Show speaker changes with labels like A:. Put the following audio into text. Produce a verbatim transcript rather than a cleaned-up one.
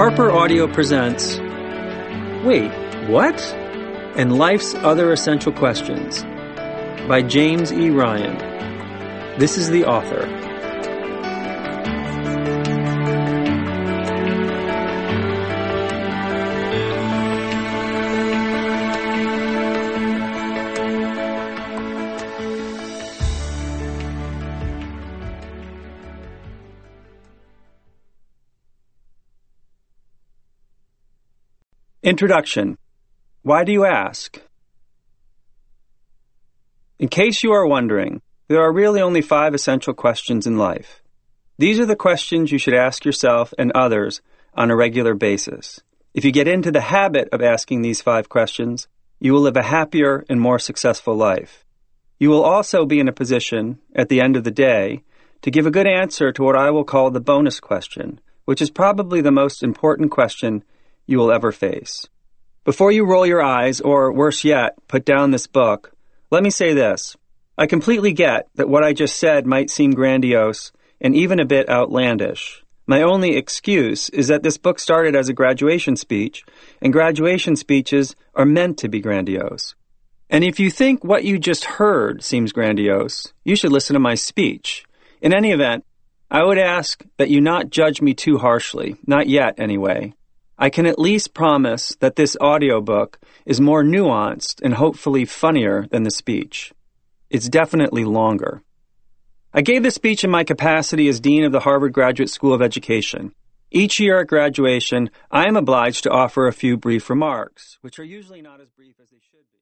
A: Harper Audio presents Wait, What? And Life's Other Essential Questions by James E. Ryan. This is the author. Introduction. Why do you ask? In case you are wondering, there are really only five essential questions in life. These are the questions you should ask yourself and others on a regular basis. If you get into the habit of asking these five questions, you will live a happier and more successful life. You will also be in a position, at the end of the day, to give a good answer to what I will call the bonus question, which is probably the most important question you will ever face. Before you roll your eyes, or worse yet, put down this book, let me say this. I completely get that what I just said might seem grandiose and even a bit outlandish. My only excuse is that this book started as a graduation speech, and graduation speeches are meant to be grandiose. And if you think what you just heard seems grandiose, you should listen to my speech. In any event, I would ask that you not judge me too harshly, not yet anyway. I can at least promise that this audiobook is more nuanced and hopefully funnier than the speech. It's definitely longer. I gave this speech in my capacity as Dean of the Harvard Graduate School of Education. Each year at graduation, I am obliged to offer a few brief remarks, which are usually not as brief as they should be.